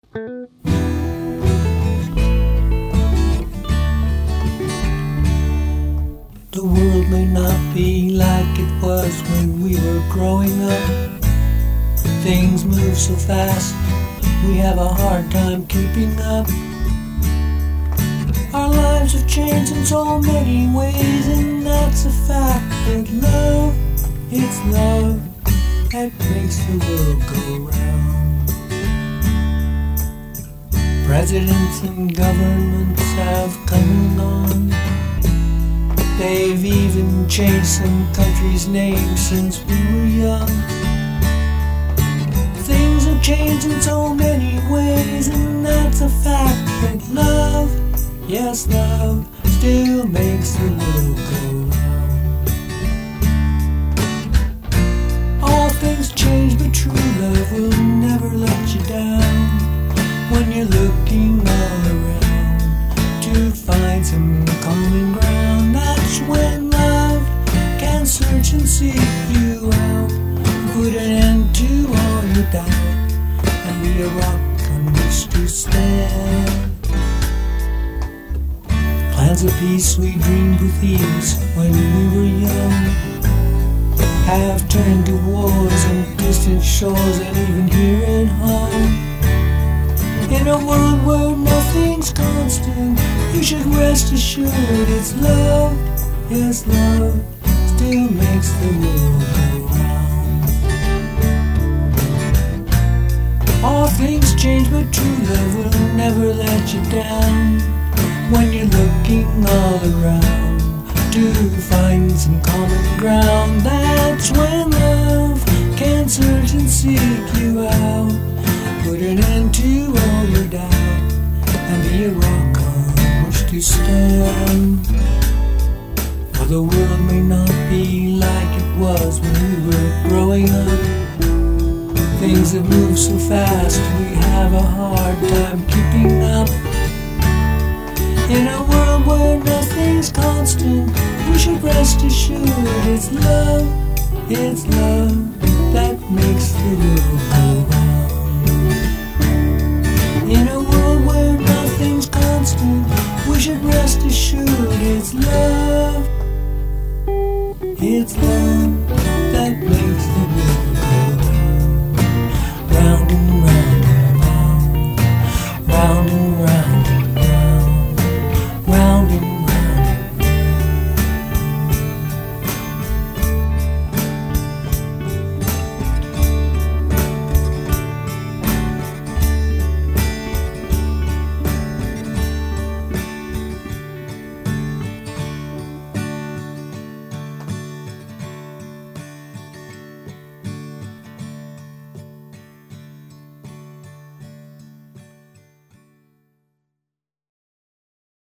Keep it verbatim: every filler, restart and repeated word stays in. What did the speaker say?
The world may not be like it was when we were growing up. Things move so fast, we have a hard time keeping up. Our lives have changed in so many ways, and that's a fact. But love, it's love that makes the world go round. Presidents and governments have come and gone. They've even changed some countries' names since we were young. Things have changed in so many ways, and that's a fact. But love, yes, love still makes the world go round. All things change, but true love will never let you down. When you're looking all around to find some common ground, that's when love can search and seek you out, put an end to all your doubt, and be a rock on which to stand. Plans of peace we dreamed with ease when we were young have turned to wars on distant shores and even here at home. In a world where nothing's constant, you should rest assured it's love, yes, love still makes the world go round. All things change, but true love will never let you down. When you're looking all around to find some common ground, that's when love can search and seek you out, put an end to all your doubt, and be a rock on which to stand. For the world may not be like it was when we were growing up. Things have moved so fast, we have a hard time keeping up. In a world where nothing's constant, we should rest assured it's love, it's love that makes the world go round.